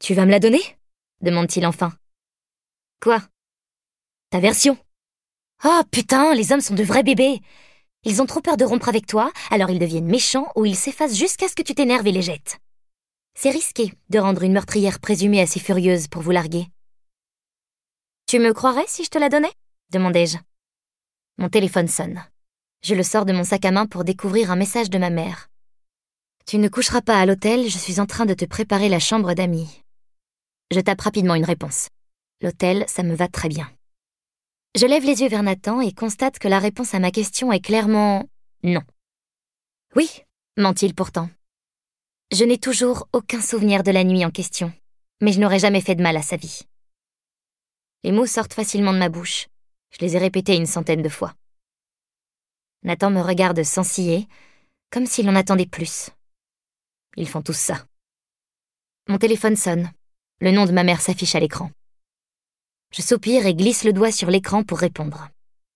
Tu vas me la donner ? Demande-t-il enfin. Quoi ? Ta version. Oh putain, les hommes sont de vrais bébés. Ils ont trop peur de rompre avec toi, alors ils deviennent méchants ou ils s'effacent jusqu'à ce que tu t'énerves et les jettes. C'est risqué de rendre une meurtrière présumée assez furieuse pour vous larguer. Tu me croirais si je te la donnais ? Demandai-je. Mon téléphone sonne. Je le sors de mon sac à main pour découvrir un message de ma mère. Tu ne coucheras pas à l'hôtel, je suis en train de te préparer la chambre d'amis. Je tape rapidement une réponse. L'hôtel, ça me va très bien. Je lève les yeux vers Nathan et constate que la réponse à ma question est clairement non. Oui, ment-il pourtant. Je n'ai toujours aucun souvenir de la nuit en question, mais je n'aurais jamais fait de mal à sa vie. Les mots sortent facilement de ma bouche. Je les ai répétés 100 de fois. Nathan me regarde sans ciller, comme s'il en attendait plus. Ils font tous ça. Mon téléphone sonne. Le nom de ma mère s'affiche à l'écran. Je soupire et glisse le doigt sur l'écran pour répondre.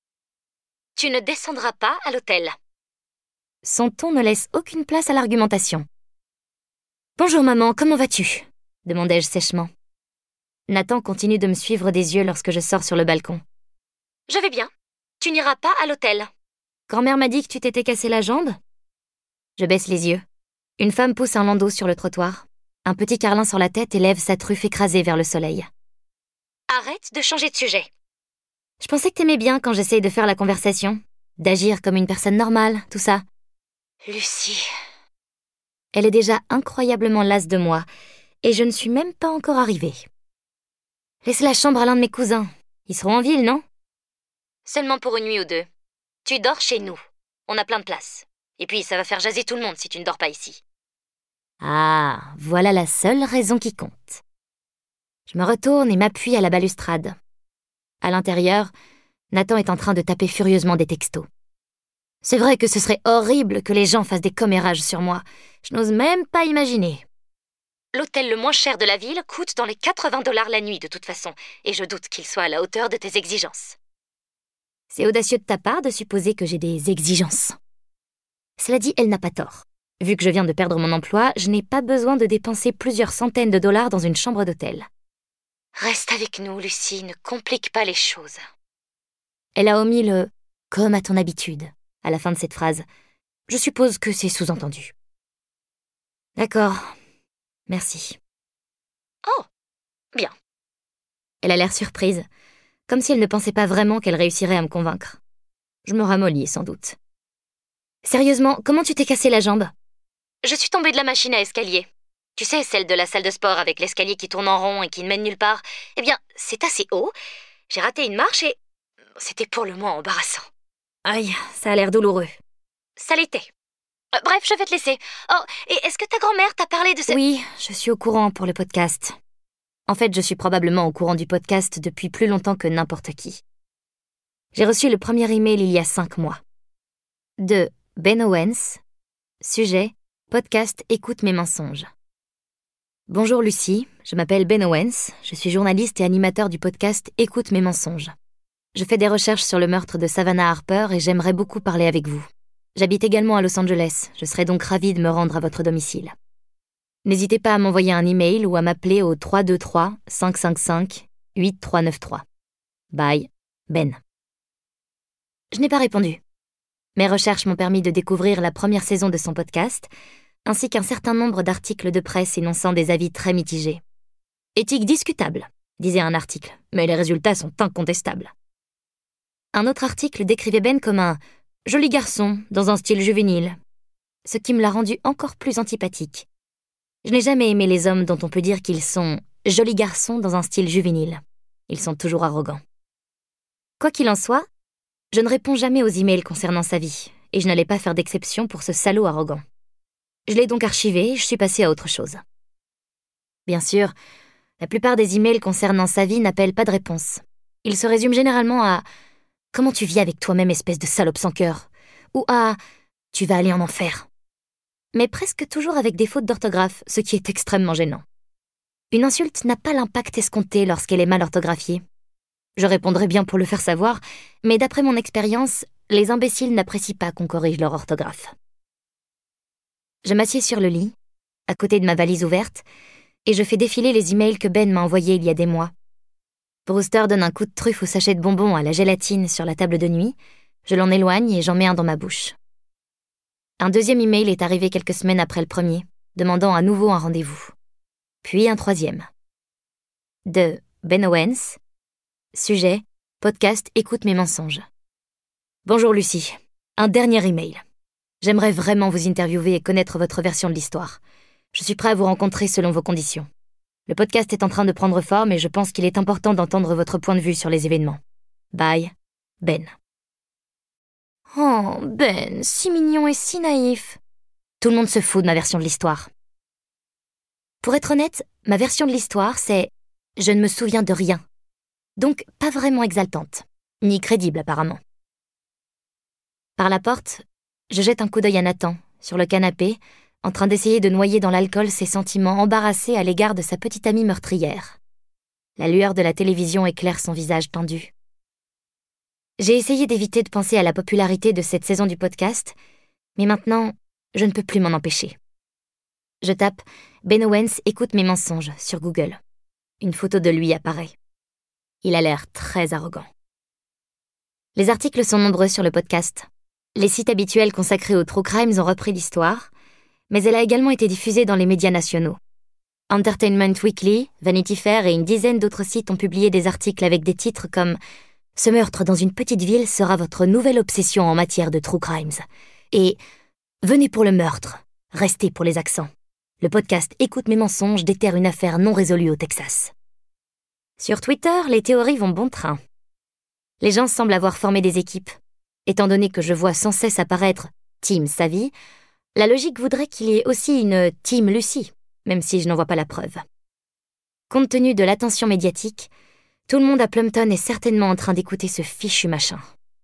Tu ne descendras pas à l'hôtel. Son ton ne laisse aucune place à l'argumentation. Bonjour maman, comment vas-tu ? Demandai-je sèchement. Nathan continue de me suivre des yeux lorsque je sors sur le balcon. Je vais bien. Tu n'iras pas à l'hôtel. Grand-mère m'a dit que tu t'étais cassé la jambe ? Je baisse les yeux. Une femme pousse un landau sur le trottoir. Un petit carlin sur la tête et lève sa truffe écrasée vers le soleil. Arrête de changer de sujet. Je pensais que t'aimais bien quand j'essaye de faire la conversation, d'agir comme une personne normale, tout ça. Lucie. Elle est déjà incroyablement lasse de moi, et je ne suis même pas encore arrivée. Laisse la chambre à l'un de mes cousins. Ils seront en ville, non ? Seulement pour une nuit ou deux. Tu dors chez nous. On a plein de place. Et puis, ça va faire jaser tout le monde si tu ne dors pas ici. Ah, voilà la seule raison qui compte. Je me retourne et m'appuie à la balustrade. À l'intérieur, Nathan est en train de taper furieusement des textos. C'est vrai que ce serait horrible que les gens fassent des commérages sur moi. Je n'ose même pas imaginer. L'hôtel le moins cher de la ville coûte dans les $80 la nuit de toute façon, et je doute qu'il soit à la hauteur de tes exigences. C'est audacieux de ta part de supposer que j'ai des exigences. Cela dit, elle n'a pas tort. Vu que je viens de perdre mon emploi, je n'ai pas besoin de dépenser plusieurs centaines de dollars dans une chambre d'hôtel. Reste avec nous, Lucie, ne complique pas les choses. Elle a omis le « comme à ton habitude » à la fin de cette phrase. Je suppose que c'est sous-entendu. D'accord. Merci. Oh, bien. Elle a l'air surprise, comme si elle ne pensait pas vraiment qu'elle réussirait à me convaincre. Je me ramollis, sans doute. Sérieusement, comment tu t'es cassé la jambe ? Je suis tombée de la machine à escalier. Tu sais, celle de la salle de sport avec l'escalier qui tourne en rond et qui ne mène nulle part. Eh bien, c'est assez haut. J'ai raté une marche et c'était pour le moins embarrassant. Aïe, ça a l'air douloureux. Ça l'était. Bref, je vais te laisser. Oh, et est-ce que ta grand-mère t'a parlé de ce... Oui, je suis au courant pour le podcast. En fait, je suis probablement au courant du podcast depuis plus longtemps que n'importe qui. J'ai reçu le premier email il y a 5 mois. De Ben Owens. Sujet, podcast Écoute mes mensonges. Bonjour Lucie, je m'appelle Ben Owens, je suis journaliste et animateur du podcast Écoute mes mensonges. Je fais des recherches sur le meurtre de Savannah Harper et j'aimerais beaucoup parler avec vous. J'habite également à Los Angeles, je serais donc ravie de me rendre à votre domicile. N'hésitez pas à m'envoyer un email ou à m'appeler au 323-555-8393. Bye, Ben. Je n'ai pas répondu. Mes recherches m'ont permis de découvrir la première saison de son podcast, ainsi qu'un certain nombre d'articles de presse énonçant des avis très mitigés. Éthique discutable, disait un article, mais les résultats sont incontestables. Un autre article décrivait Ben comme un « joli garçon dans un style juvénile », ce qui me l'a rendu encore plus antipathique. Je n'ai jamais aimé les hommes dont on peut dire qu'ils sont « jolis garçons dans un style juvénile ». Ils sont toujours arrogants. Quoi qu'il en soit, je ne réponds jamais aux emails concernant sa vie, et je n'allais pas faire d'exception pour ce salaud arrogant. Je l'ai donc archivé et je suis passée à autre chose. Bien sûr, la plupart des emails concernant sa vie n'appellent pas de réponse. Ils se résument généralement à « Comment tu vis avec toi-même, espèce de salope sans cœur ?» ou à « Tu vas aller en enfer ?» mais presque toujours avec des fautes d'orthographe, ce qui est extrêmement gênant. Une insulte n'a pas l'impact escompté lorsqu'elle est mal orthographiée. Je répondrai bien pour le faire savoir, mais d'après mon expérience, les imbéciles n'apprécient pas qu'on corrige leur orthographe. Je m'assieds sur le lit, à côté de ma valise ouverte, et je fais défiler les emails que Ben m'a envoyés il y a des mois. Brewster donne un coup de truffe au sachet de bonbons à la gélatine sur la table de nuit. Je l'en éloigne et j'en mets un dans ma bouche. Un deuxième email est arrivé quelques semaines après le premier, demandant à nouveau un rendez-vous. Puis un troisième. De Ben Owens. Sujet, podcast Écoute mes mensonges. Bonjour Lucie. Un dernier email. J'aimerais vraiment vous interviewer et connaître votre version de l'histoire. Je suis prêt à vous rencontrer selon vos conditions. Le podcast est en train de prendre forme et je pense qu'il est important d'entendre votre point de vue sur les événements. Bye, Ben. Oh, Ben, si mignon et si naïf. Tout le monde se fout de ma version de l'histoire. Pour être honnête, ma version de l'histoire, c'est « je ne me souviens de rien ». Donc pas vraiment exaltante, ni crédible apparemment. Par la porte, je jette un coup d'œil à Nathan, sur le canapé, en train d'essayer de noyer dans l'alcool ses sentiments embarrassés à l'égard de sa petite amie meurtrière. La lueur de la télévision éclaire son visage tendu. J'ai essayé d'éviter de penser à la popularité de cette saison du podcast, mais maintenant, je ne peux plus m'en empêcher. Je tape « Ben Owens écoute mes mensonges » sur Google. Une photo de lui apparaît. Il a l'air très arrogant. Les articles sont nombreux sur le podcast. Les sites habituels consacrés aux true crimes ont repris l'histoire, mais elle a également été diffusée dans les médias nationaux. Entertainment Weekly, Vanity Fair et une dizaine d'autres sites ont publié des articles avec des titres comme « Ce meurtre dans une petite ville sera votre nouvelle obsession en matière de true crimes » et « Venez pour le meurtre, restez pour les accents. Le podcast Écoute mes mensonges déterre une affaire non résolue au Texas. » Sur Twitter, les théories vont bon train. Les gens semblent avoir formé des équipes. Étant donné que je vois sans cesse apparaître « Team Savvy », la logique voudrait qu'il y ait aussi une « Team Lucie », même si je n'en vois pas la preuve. Compte tenu de l'attention médiatique, tout le monde à Plumpton est certainement en train d'écouter ce fichu machin.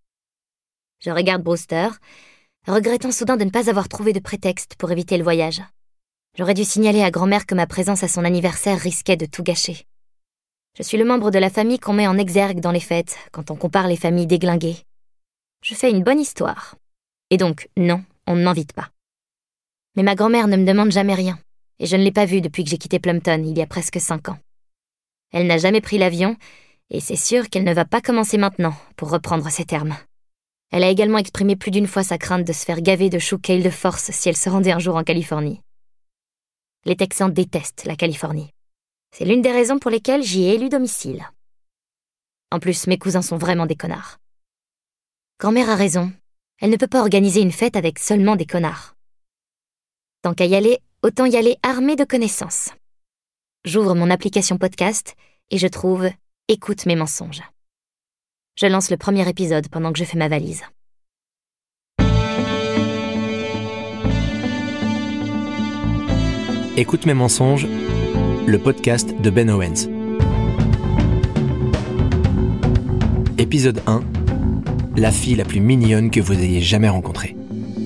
Je regarde Brewster, regrettant soudain de ne pas avoir trouvé de prétexte pour éviter le voyage. J'aurais dû signaler à grand-mère que ma présence à son anniversaire risquait de tout gâcher. Je suis le membre de la famille qu'on met en exergue dans les fêtes, quand on compare les familles déglinguées. Je fais une bonne histoire. Et donc, non, on ne m'invite pas. Mais ma grand-mère ne me demande jamais rien, et je ne l'ai pas vue depuis que j'ai quitté Plumpton, il y a presque 5 ans. Elle n'a jamais pris l'avion, et c'est sûr qu'elle ne va pas commencer maintenant, pour reprendre ses termes. Elle a également exprimé plus d'une fois sa crainte de se faire gaver de chou kale de force si elle se rendait un jour en Californie. Les Texans détestent la Californie. C'est l'une des raisons pour lesquelles j'y ai élu domicile. En plus, mes cousins sont vraiment des connards. Grand-mère a raison, elle ne peut pas organiser une fête avec seulement des connards. Tant qu'à y aller, autant y aller armé de connaissances. J'ouvre mon application podcast et je trouve « Écoute mes mensonges ». Je lance le premier épisode pendant que je fais ma valise. Écoute mes mensonges, le podcast de Ben Owens. Épisode 1. La fille la plus mignonne que vous ayez jamais rencontrée.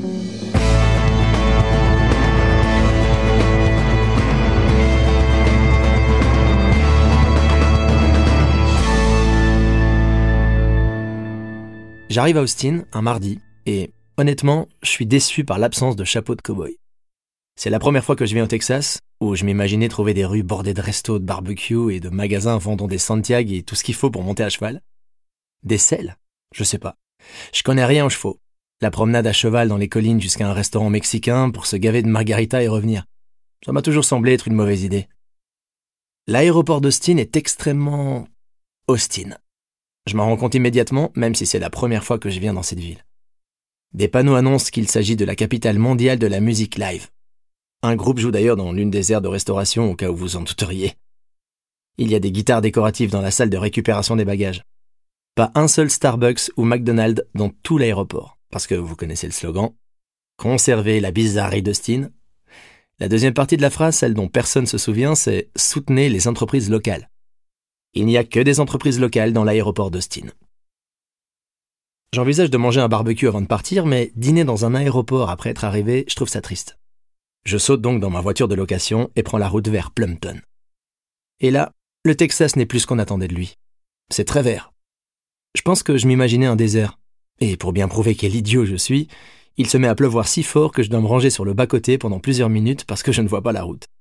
J'arrive à Austin un mardi et honnêtement, je suis déçu par l'absence de chapeau de cow-boy. C'est la première fois que je viens au Texas, où je m'imaginais trouver des rues bordées de restos, de barbecue et de magasins vendant des Santiago et tout ce qu'il faut pour monter à cheval. Des selles ? Je sais pas. Je connais rien aux chevaux. La promenade à cheval dans les collines jusqu'à un restaurant mexicain pour se gaver de margarita et revenir. Ça m'a toujours semblé être une mauvaise idée. L'aéroport d'Austin est extrêmement... Austin. Je m'en rends compte immédiatement, même si c'est la première fois que je viens dans cette ville. Des panneaux annoncent qu'il s'agit de la capitale mondiale de la musique live. Un groupe joue d'ailleurs dans l'une des aires de restauration au cas où vous en douteriez. Il y a des guitares décoratives dans la salle de récupération des bagages. Pas un seul Starbucks ou McDonald's dans tout l'aéroport, parce que vous connaissez le slogan « Conservez la bizarrerie d'Austin ». La deuxième partie de la phrase, celle dont personne se souvient, c'est « Soutenez les entreprises locales ». Il n'y a que des entreprises locales dans l'aéroport d'Austin. J'envisage de manger un barbecue avant de partir, mais dîner dans un aéroport après être arrivé, je trouve ça triste. Je saute donc dans ma voiture de location et prends la route vers Plumpton. Et là, le Texas n'est plus ce qu'on attendait de lui. C'est très vert. Je pense que je m'imaginais un désert. Et pour bien prouver quel idiot je suis, il se met à pleuvoir si fort que je dois me ranger sur le bas-côté pendant plusieurs minutes parce que je ne vois pas la route.